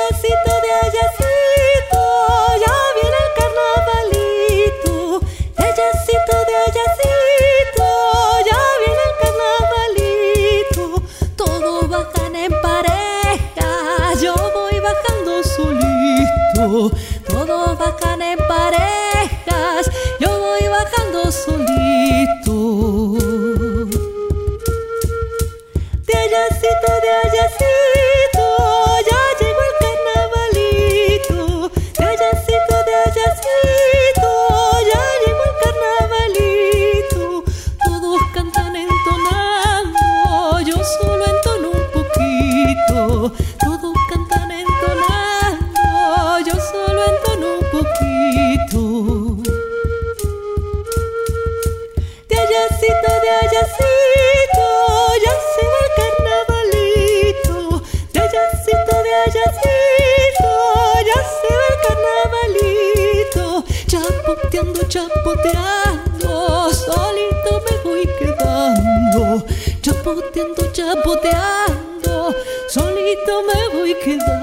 ayacito, de ayacito, ya viene el carnavalito. De ayacito, ya viene el carnavalito. Todos bajan en pareja, yo voy bajando solito. Todos bajan en parejas, yo voy bajando solito. De ayacito, ya llegó el carnavalito. De ayacito, ya llegó el carnavalito. Todos cantan entonando, yo solo entono un poquito. Todos cantan entonando, yo solo entono un poquito. De ayacito, ya se va el carnavalito. De ayacito, ya se va el carnavalito. Chapoteando, chapoteando, solito me voy quedando. Chapoteando, chapoteando, solito me voy quedando.